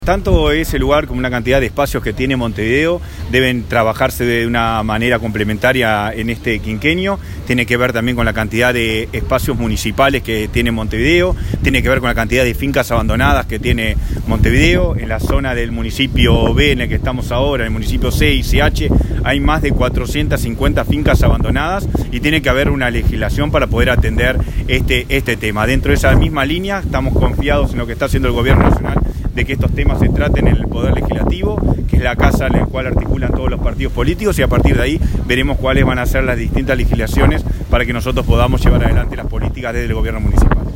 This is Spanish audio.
Tanto ese lugar como una cantidad de espacios que tiene Montevideo deben trabajarse de una manera complementaria en este quinquenio. Tiene que ver también con la cantidad de espacios municipales que tiene Montevideo, tiene que ver con la cantidad de fincas abandonadas que tiene Montevideo. En la zona del municipio B en el que estamos ahora, en el municipio C y CH, hay más de 450 fincas abandonadas y tiene que haber una legislación para poder atender este tema. Dentro de esa misma línea estamos confiados en lo que está haciendo el Gobierno Nacional, de que estos temas se traten en el Poder Legislativo, que es la casa en la cual articulan todos los partidos políticos, y a partir de ahí veremos cuáles van a ser las distintas legislaciones para que nosotros podamos llevar adelante las políticas desde el Gobierno municipal.